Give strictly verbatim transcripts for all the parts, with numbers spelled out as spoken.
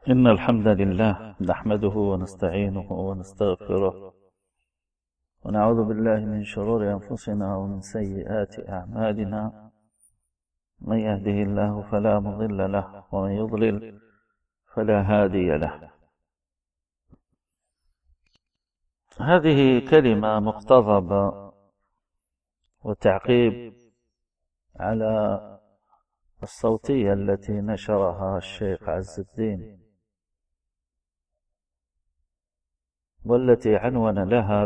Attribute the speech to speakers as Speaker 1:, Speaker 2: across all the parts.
Speaker 1: إن الحمد لله نحمده ونستعينه ونستغفره ونعوذ بالله من شرور أنفسنا ومن سيئات أعمالنا. من يهده الله فلا مضل له ومن يضلل فلا هادي له. هذه كلمة مقتضبة وتعقيب على الصوتية التي نشرها الشيخ عز الدين، والتي عنون لها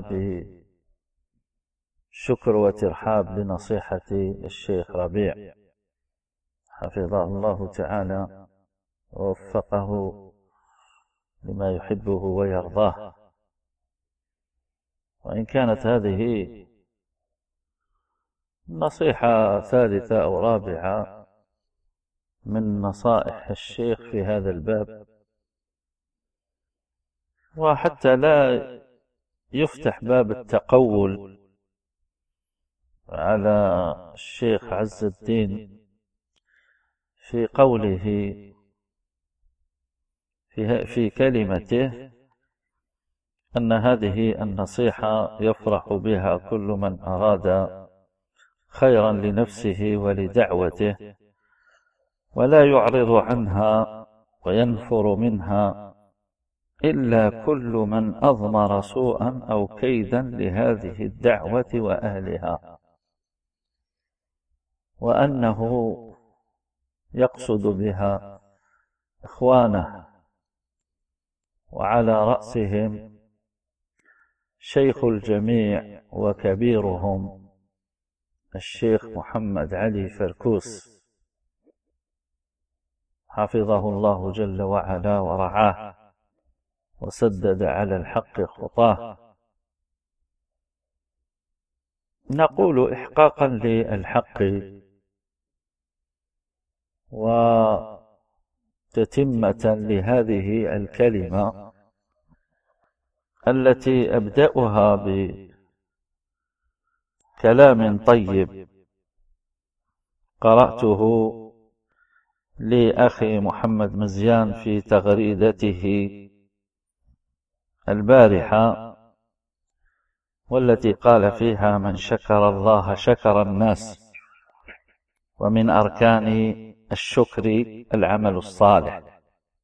Speaker 1: بشكر وترحاب لنصيحة الشيخ ربيع حفظه الله تعالى ووفقه لما يحبه ويرضاه. وإن كانت هذه نصيحة ثالثة أو رابعة من نصائح الشيخ في هذا الباب، وحتى لا يفتح باب التقول على الشيخ عز الدين في قوله في, في كلمته أن هذه النصيحة يفرح بها كل من أراد خيرا لنفسه ولدعوته، ولا يعرض عنها وينفر منها إلا كل من أضمر سوءا أو كيدا لهذه الدعوة وأهلها، وأنه يقصد بها إخوانه، وعلى رأسهم شيخ الجميع وكبيرهم الشيخ محمد علي فركوس حفظه الله جل وعلا ورعاه وسدد على الحق خطاه. نقول إحقاقا للحق وتتمة لهذه الكلمة التي أبدأها بكلام طيب قرأته لأخي محمد مزيان في تغريدته البارحة، والتي قال فيها: من شكر الله شكر الناس، ومن أركان الشكر العمل الصالح،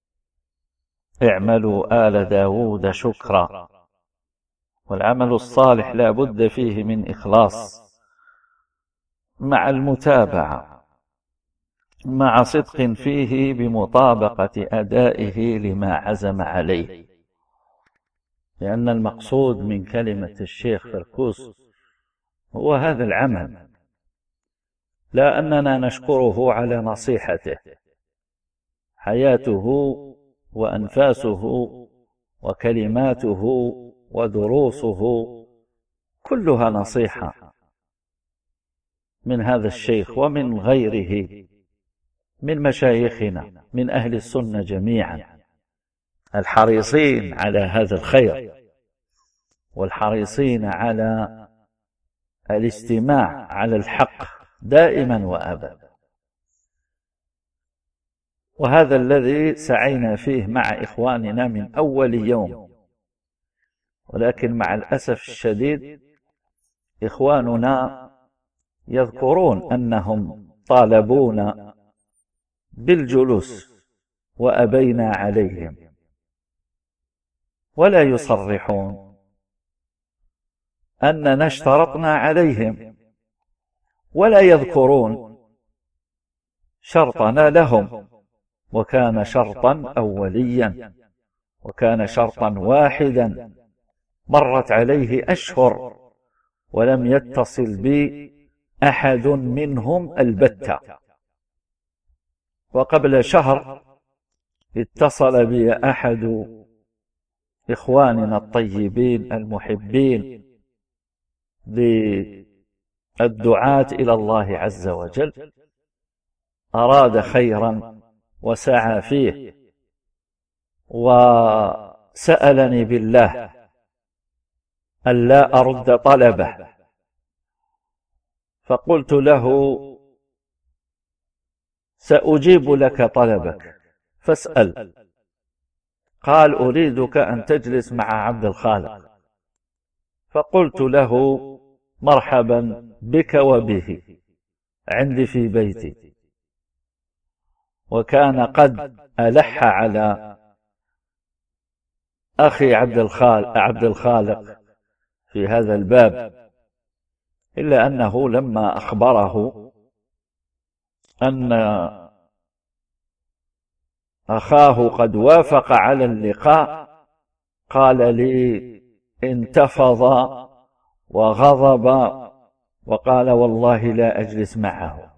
Speaker 1: اعملوا آل داود شكرا. والعمل الصالح لا بد فيه من إخلاص مع المتابعة، مع صدق فيه بمطابقة أدائه لما عزم عليه، لأن المقصود من كلمة الشيخ فركوس هو هذا العمل، لا أننا نشكره على نصيحته. حياته وأنفاسه وكلماته ودروسه كلها نصيحة من هذا الشيخ ومن غيره من مشايخنا من أهل السنة جميعا، الحريصين على هذا الخير والحريصين على الاستماع على الحق دائما وأبدا. وهذا الذي سعينا فيه مع إخواننا من أول يوم، ولكن مع الأسف الشديد إخواننا يذكرون أنهم طالبونا بالجلوس وأبينا عليهم، ولا يصرحون أننا اشترطنا عليهم، ولا يذكرون شرطنا لهم، وكان شرطا أوليا، وكان شرطا واحدا مرت عليه أشهر ولم يتصل بي أحد منهم البتة. وقبل شهر اتصل بي أحد إخواننا الطيبين المحبين بالدعاة إلى الله عز وجل، أراد خيرا وسعى فيه، وسألني بالله ألا أرد طلبه، فقلت له: سأجيب لك طلبك فاسأل، قال أريدك أن تجلس مع عبد الخالق. فقلت له مرحبا بك وبه عندي في بيتي. وكان قد ألح على أخي عبد الخالق, عبد الخالق في هذا الباب، إلا أنه لما أخبره أن أخاه قد وافق على اللقاء قال لي انتفض وغضب وقال والله لا أجلس معه.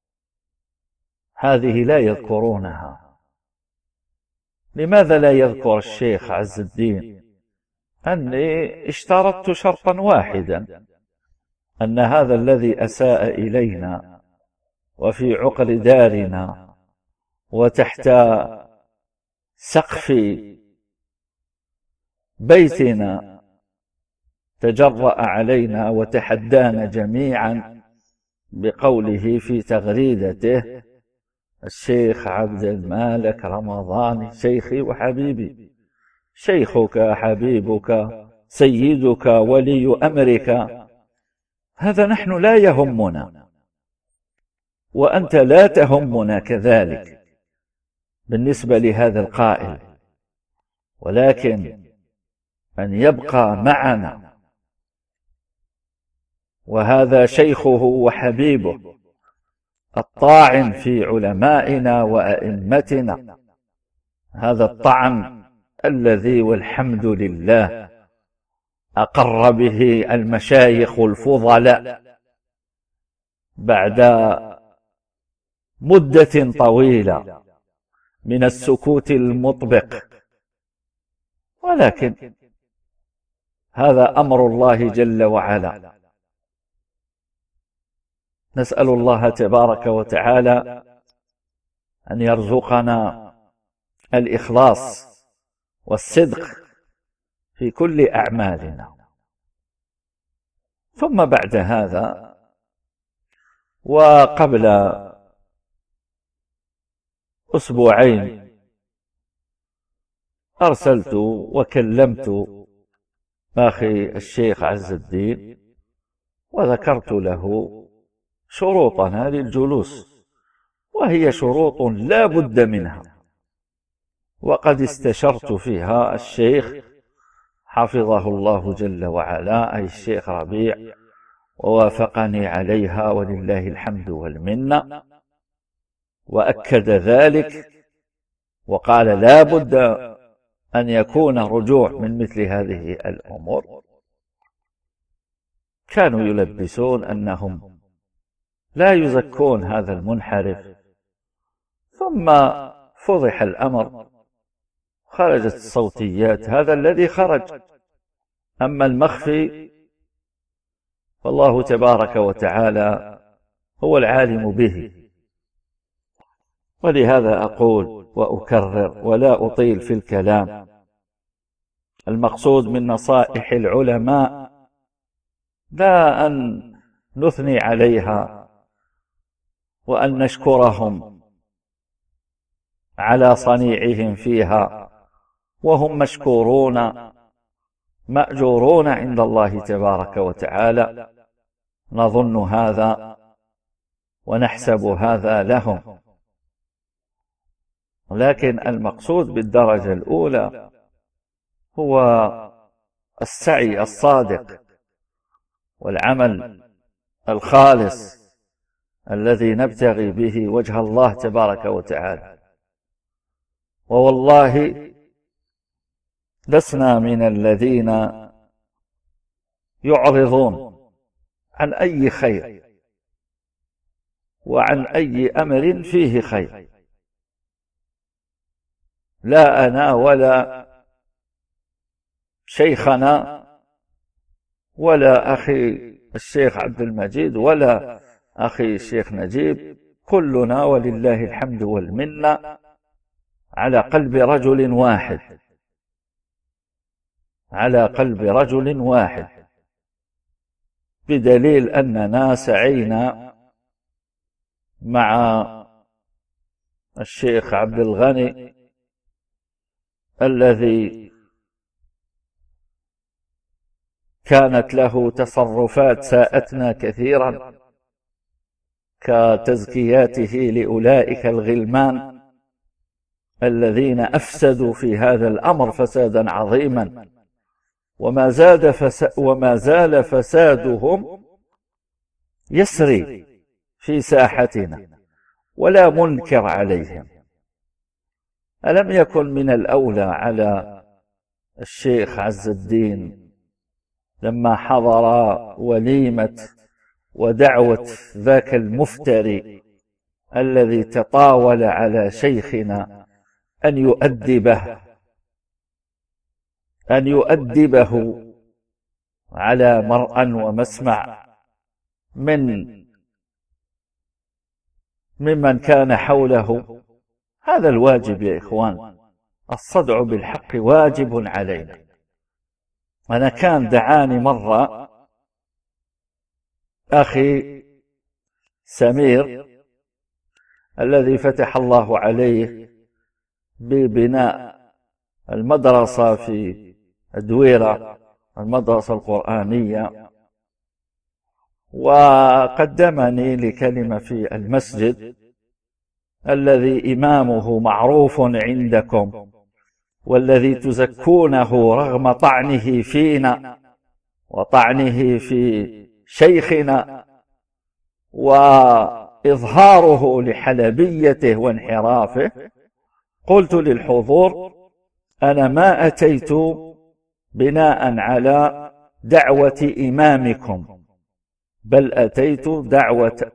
Speaker 1: هذه لا يذكرونها. لماذا لا يذكر الشيخ عز الدين أني اشترطت شرطا واحدا، أن هذا الذي أساء إلينا وفي عقر دارنا وتحت سقف بيتنا تجرأ علينا وتحدانا جميعا بقوله في تغريدته الشيخ عبد المالك رمضان شيخي وحبيبي، شيخك حبيبك سيدك ولي أمرك، هذا نحن لا يهمنا وأنت لا تهمنا كذلك بالنسبة لهذا القائل، ولكن أن يبقى معنا وهذا شيخه وحبيبه الطاعن في علمائنا وأئمتنا، هذا الطعن الذي والحمد لله أقر به المشايخ الفضلاء بعد مدة طويلة من السكوت المطبق، ولكن هذا أمر الله جل وعلا. نسأل الله تبارك وتعالى أن يرزقنا الإخلاص والصدق في كل أعمالنا. ثم بعد هذا وقبل أسبوعين أرسلت وكلمت أخي الشيخ عز الدين وذكرت له شروطنا للجلوس، وهي شروط لا بد منها، وقد استشرت فيها الشيخ حفظه الله جل وعلا أي الشيخ ربيع، ووافقني عليها ولله الحمد والمنة، وأكد ذلك وقال لا بد أن يكون رجوع من مثل هذه الأمور. كانوا يلبسون أنهم لا يزكون هذا المنحرف، ثم فضح الأمر، خرجت الصوتيات، هذا الذي خرج. أما المخفي فالله تبارك وتعالى هو العالم به. ولهذا أقول وأكرر ولا أطيل في الكلام، المقصود من نصائح العلماء لا أن نثني عليها وأن نشكرهم على صنيعهم فيها، وهم مشكورون مأجورون عند الله تبارك وتعالى، نظن هذا ونحسب هذا لهم. لكن المقصود بالدرجة الأولى هو السعي الصادق والعمل الخالص الذي نبتغي به وجه الله تبارك وتعالى. ووالله لسنا من الذين يعرضون عن أي خير وعن أي أمر فيه خير، لا أنا ولا شيخنا ولا أخي الشيخ عبد المجيد ولا أخي الشيخ نجيب، كلنا ولله الحمد والمنة على قلب رجل واحد، على قلب رجل واحد، بدليل أننا سعينا مع الشيخ عبد الغني الذي كانت له تصرفات ساءتنا كثيرا، كتزكياته لأولئك الغلمان الذين أفسدوا في هذا الأمر فسادا عظيما، وما زاد فسا وما زال فسادهم يسري في ساحتنا ولا منكر عليهم. ألم يكن من الأولى على الشيخ عز الدين لما حضر وليمة ودعوة ذاك المفتري الذي تطاول على شيخنا أن يؤدبه أن يؤدبه على مرأى ومسمع من ممن كان حوله؟ هذا الواجب يا إخوان، الصدع بالحق واجب علينا. أنا كان دعاني مرة أخي سمير الذي فتح الله عليه ببناء المدرسة في الدويرة، المدرسة القرآنية، وقدمني لكلمة في المسجد الذي إمامه معروف عندكم والذي تزكونه رغم طعنه فينا وطعنه في شيخنا وإظهاره لحلبيته وانحرافه. قلت للحضور: أنا ما أتيت بناء على دعوة إمامكم، بل أتيت دعوة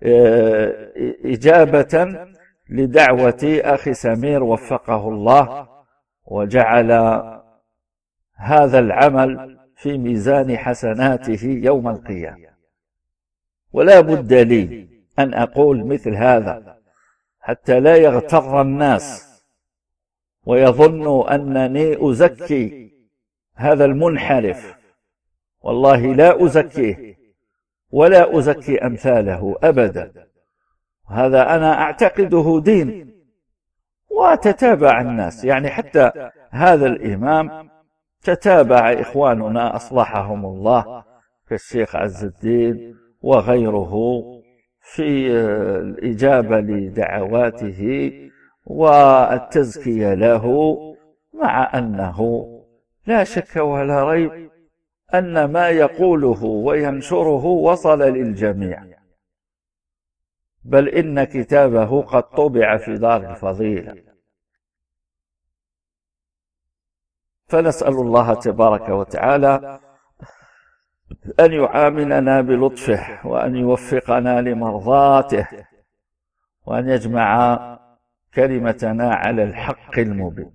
Speaker 1: إجابة لدعوة أخي سمير وفقه الله وجعل هذا العمل في ميزان حسناته يوم القيامة. ولا بد لي أن أقول مثل هذا حتى لا يغتر الناس ويظنوا أنني أزكي هذا المنحرف. والله لا أزكيه ولا أزكي أمثاله أبدا، هذا أنا أعتقده دين وتتابع الناس. يعني حتى هذا الإمام تتابع إخواننا أصلحهم الله كالشيخ عز الدين وغيره في الإجابة لدعواته والتزكية له، مع أنه لا شك ولا ريب أن ما يقوله وينشره وصل للجميع، بل إن كتابه قد طبع في دار الفضيلة. فنسأل الله تبارك وتعالى أن يعاملنا بلطفه وأن يوفقنا لمرضاته وأن يجمع كلمتنا على الحق المبين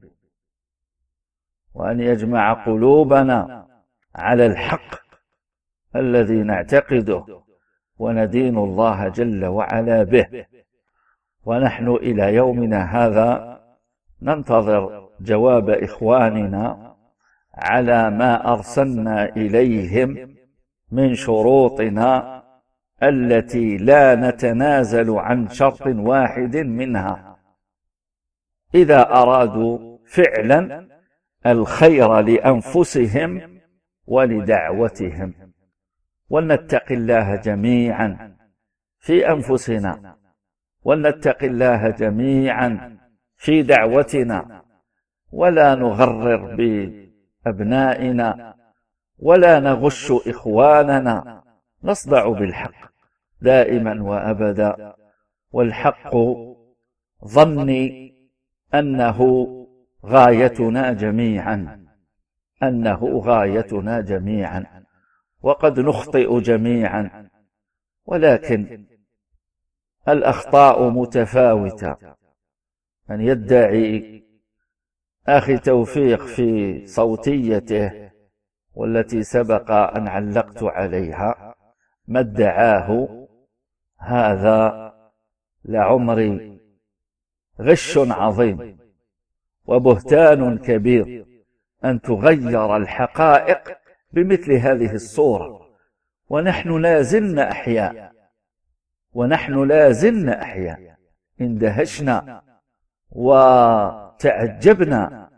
Speaker 1: وأن يجمع قلوبنا على الحق الذي نعتقده وندين الله جل وعلا به. ونحن إلى يومنا هذا ننتظر جواب إخواننا على ما أرسلنا إليهم من شروطنا التي لا نتنازل عن شرط واحد منها إذا أرادوا فعلا الخير لأنفسهم ولدعوتهم. ولنتق الله جميعا في أنفسنا، ولنتق الله جميعا في دعوتنا، ولا نغرر بأبنائنا ولا نغش إخواننا، نصدع بالحق دائما وأبدا. والحق ظني أنه غايتنا جميعا، أنه غايتنا جميعا، وقد نخطئ جميعا، ولكن الأخطاء متفاوتة. من يدعي أخي توفيق في صوتيته والتي سبق أن علقت عليها ما ادعاه، هذا لعمري غش عظيم وبهتان كبير أن تغير الحقائق بمثل هذه الصورة. ونحن لا زلنا أحياء، ونحن لا زلنا أحياء. اندهشنا وتعجبنا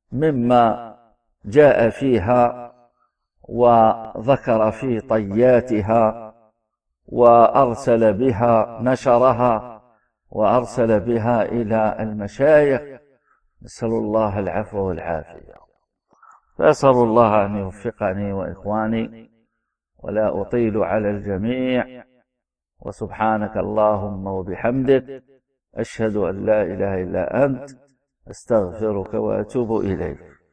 Speaker 1: مما جاء فيها وذكر في طياتها وأرسل بها نشرها وأرسل بها إلى المشايخ. نسأل الله العفو والعافية. فأسأل الله أن يوفقني وإخواني ولا أطيل على الجميع. وسبحانك اللهم وبحمدك أشهد أن لا إله إلا أنت أستغفرك وأتوب إليك.